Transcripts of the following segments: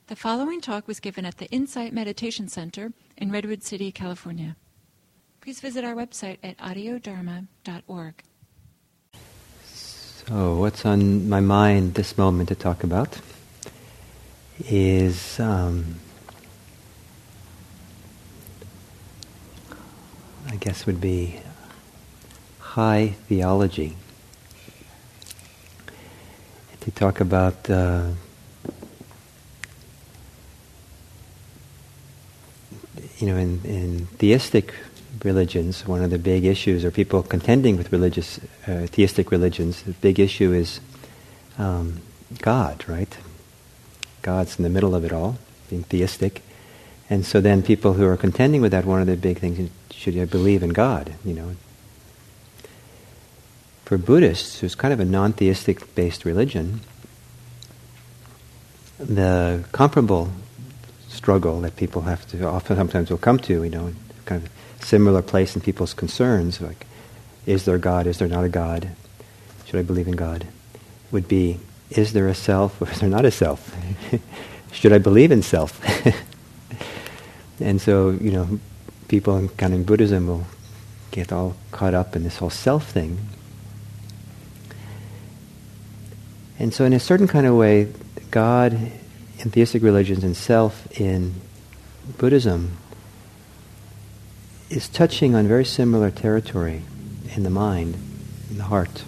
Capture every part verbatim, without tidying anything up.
The following talk was given at the Insight Meditation Center in Redwood City, California. Please visit our website at audio dharma dot org. So, what's on my mind this moment to talk about is um, I guess would be high theology. To talk about uh, you know, in, in theistic religions, one of the big issues, or people contending with religious, uh, theistic religions, the big issue is um, God, right? God's in the middle of it all, being theistic. And so then people who are contending with that, one of the big things is, should you believe in God, you know? For Buddhists, who's kind of a non-theistic based religion, the comparable struggle that people have to often sometimes will come to, you know, kind of similar place in people's concerns, like, is there God, is there not a God, should I believe in God, would be, is there a self or is there not a self? Should I believe in self? And so, you know, people in kind of Buddhism will get all caught up in this whole self thing. And so in a certain kind of way, God in theistic religions and self in Buddhism is touching on very similar territory in the mind, in the heart.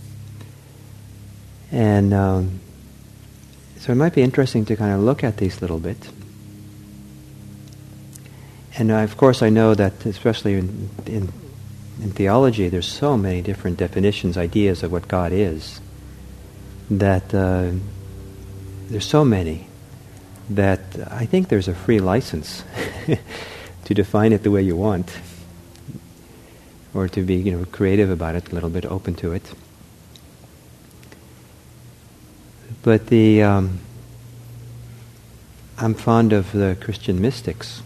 And um, so it might be interesting to kind of look at these a little bit. And uh, of course I know that especially in, in, in theology there's so many different definitions, ideas of what God is, that uh, there's so many that I think there's a free license to define it the way you want, or to be, you know, creative about it, a little bit open to it. But the um, I'm fond of the Christian mystics,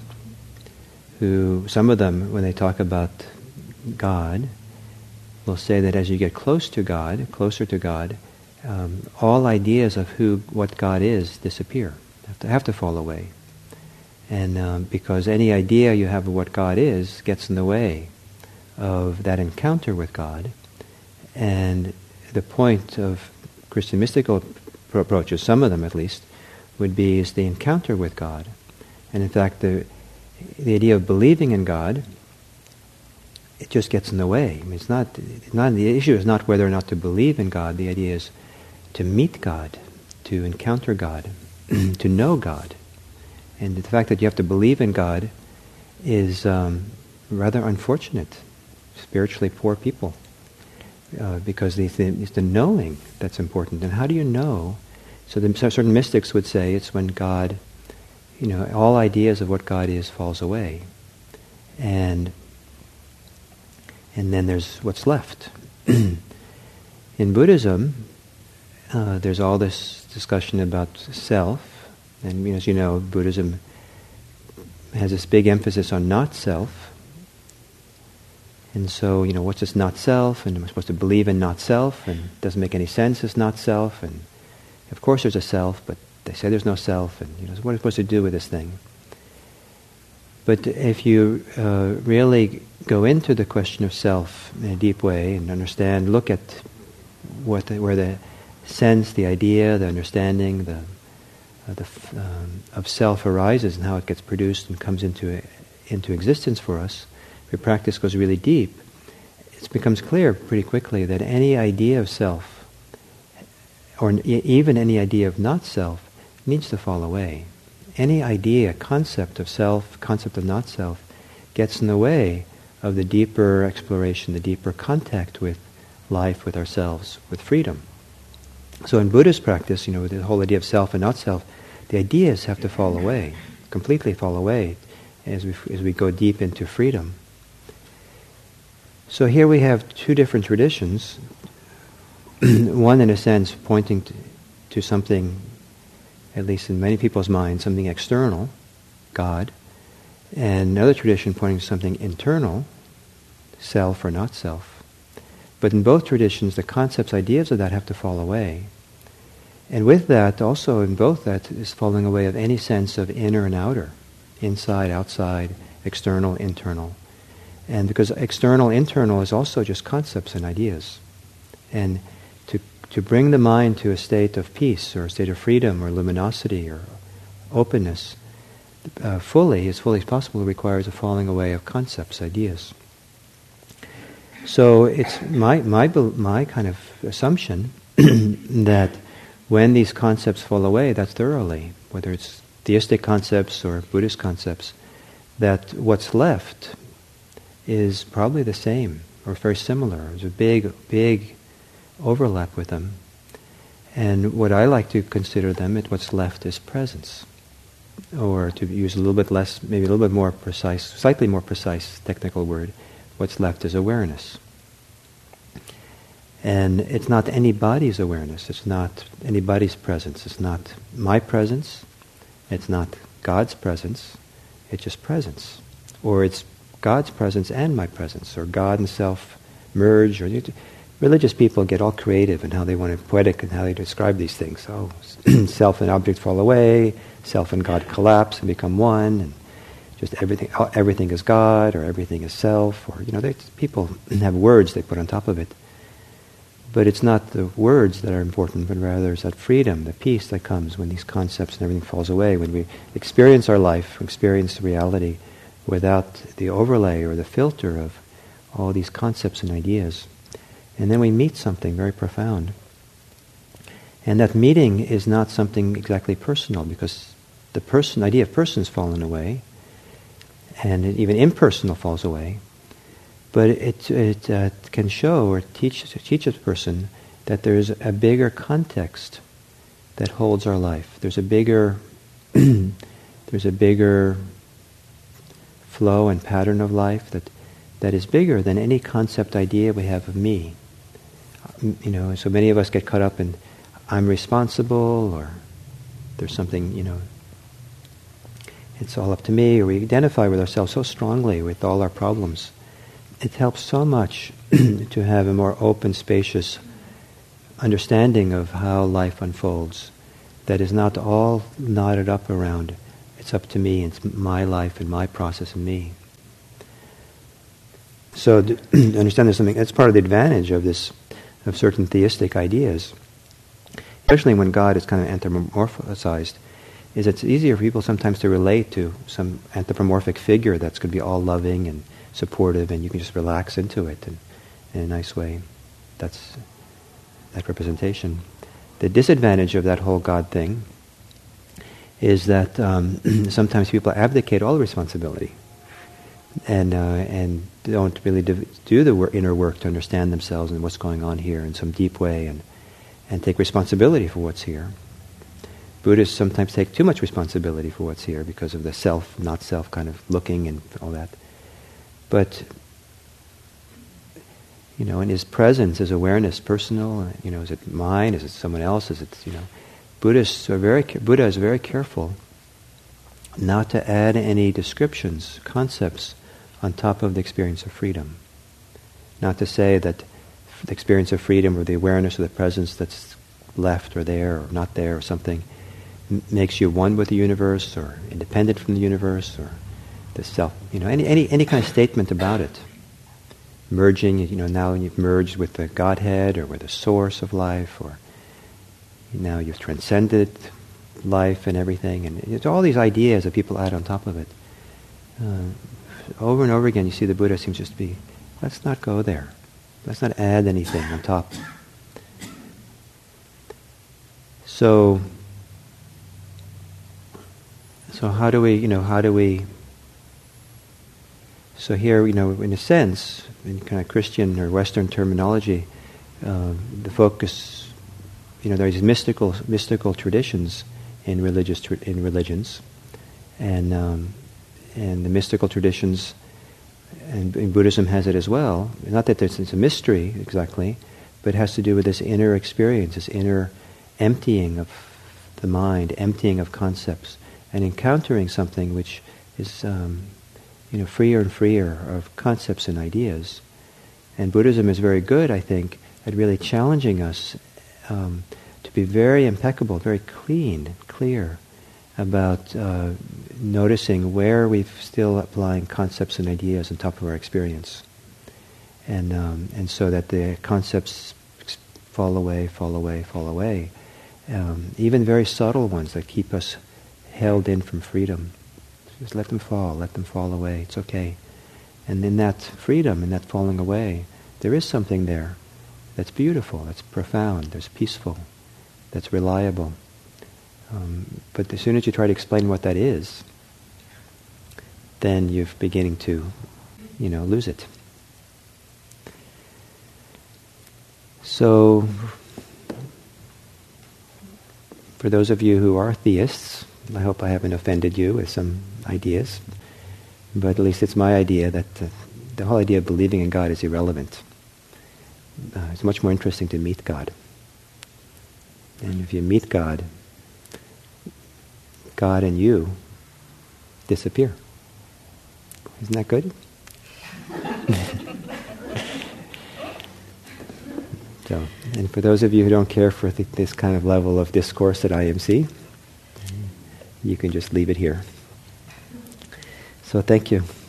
who some of them, when they talk about God, will say that as you get close to God, closer to God, um, all ideas of who, what God is, disappear. Have to, have to fall away. And um, because any idea you have of what God is gets in the way of that encounter with God. And the point of Christian mystical approaches, some of them at least, would be is the encounter with God. And in fact, the the idea of believing in God, it just gets in the way. I mean, it's not, it's not the issue is not whether or not to believe in God. The idea is to meet God, to encounter God, to know God. And the fact that you have to believe in God is um, rather unfortunate, spiritually poor people, uh, because it's the, it's the knowing that's important. And how do you know? So the, certain mystics would say it's when God, you know, all ideas of what God is falls away. And and then there's what's left. In Buddhism, uh, there's all this discussion about self. And as you know, Buddhism has this big emphasis on not self. And so, you know, what's this not self? And am I supposed to believe in not self? And it doesn't make any sense as not self. And of course there's a self, but they say there's no self. And, you know, so what are we supposed to do with this thing? But if you uh, really go into the question of self in a deep way and understand, look at what the, where the sense, the idea, the understanding, the Uh, the, um, of self arises and how it gets produced and comes into into existence for us, if your practice goes really deep, it becomes clear pretty quickly that any idea of self, or e- even any idea of not self, needs to fall away. Any idea, concept of self, concept of not self, gets in the way of the deeper exploration, the deeper contact with life, with ourselves, with freedom. So in Buddhist practice, you know, the whole idea of self and not self, the ideas have to fall away, completely fall away, as we as we go deep into freedom. So here we have two different traditions. One, in a sense, pointing to, to something, at least in many people's minds, something external, God, and another tradition pointing to something internal, self or not self. But in both traditions, the concepts, ideas of that have to fall away. And with that, also in both that, is falling away of any sense of inner and outer, inside, outside, external, internal. And because external, internal is also just concepts and ideas. And to to bring the mind to a state of peace or a state of freedom or luminosity or openness uh, fully, as fully as possible, requires a falling away of concepts, ideas. So it's my my my kind of assumption that when these concepts fall away, that's thoroughly, whether it's theistic concepts or Buddhist concepts, that what's left is probably the same or very similar. There's a big, big overlap with them. And what I like to consider them, it, what's left is presence. Or to use a little bit less, maybe a little bit more precise, slightly more precise technical word, what's left is awareness. And it's not anybody's awareness, it's not anybody's presence, it's not my presence, it's not God's presence, it's just presence. Or it's God's presence and my presence, or God and self merge. Or religious people get all creative in how they want to, poetic in how they describe these things. Oh, self and object fall away, self and God collapse and become one, and just everything everything is God, or everything is self, or, you know, they, people have words they put on top of it. But it's not the words that are important, but rather it's that freedom, the peace that comes when these concepts and everything falls away, when we experience our life, experience reality without the overlay or the filter of all these concepts and ideas. And then we meet something very profound. And that meeting is not something exactly personal, because the person idea of person has fallen away, and it, even impersonal falls away. But it it uh, can show or teach teach a person that there's a bigger context that holds our life. There's a bigger there's a bigger flow and pattern of life that that is bigger than any concept idea we have of me. You know, so many of us get caught up in I'm responsible, or there's something, you know, it's all up to me, or we identify with ourselves so strongly with all our problems. It helps so much to have a more open, spacious understanding of how life unfolds that is not all knotted up around it's up to me, it's my life and my process and me. So to understand there's something, that's part of the advantage of this, of certain theistic ideas, especially when God is kind of anthropomorphized, is it's easier for people sometimes to relate to some anthropomorphic figure that's going to be all loving and supportive, and you can just relax into it in, in a nice way. That's that representation. The disadvantage of that whole God thing is that um, sometimes people abdicate all responsibility and uh, and don't really do the work, inner work to understand themselves and what's going on here in some deep way, and and take responsibility for what's here. Buddhists sometimes take too much responsibility for what's here because of the self, not self kind of looking and all that. But, you know, in his presence, his awareness personal, you know, is it mine, is it someone else, is it, you know, Buddhists are very, Buddha is very careful not to add any descriptions, concepts on top of the experience of freedom. Not to say that the experience of freedom or the awareness of the presence that's left or there or not there or something m- makes you one with the universe or independent from the universe or the self, you know, any, any any kind of statement about it. Merging, you know, now you've merged with the Godhead or with the source of life, or now you've transcended life and everything, and it's all these ideas that people add on top of it. Uh, over and over again you see the Buddha seems just to be, let's not go there. Let's not add anything on top. So, so how do we, you know, how do we So here, you know, in a sense, in kind of Christian or Western terminology, uh, the focus, you know, there are these mystical mystical traditions in religious tra- in religions, and um, and the mystical traditions, and, and Buddhism has it as well. Not that it's, it's a mystery exactly, but it has to do with this inner experience, this inner emptying of the mind, emptying of concepts, and encountering something which is Um, you know, freer and freer of concepts and ideas. And Buddhism is very good, I think, at really challenging us um, to be very impeccable, very clean, clear about uh, noticing where we're still applying concepts and ideas on top of our experience. And um, and so that the concepts fall away, fall away, fall away. Um, even very subtle ones that keep us held in from freedom. Just let them fall, let them fall away. It's okay. And in that freedom, in that falling away, there is something there that's beautiful, that's profound, that's peaceful, that's reliable. Um, but as soon as you try to explain what that is, then you're beginning to, you know, lose it. So, for those of you who are theists, I hope I haven't offended you with some ideas, but at least it's my idea that uh, the whole idea of believing in God is irrelevant. Uh, it's much more interesting to meet God. And if you meet God, God and you disappear. Isn't that good? So, and for those of you who don't care for th- this kind of level of discourse at I M C, you can just leave it here. So thank you.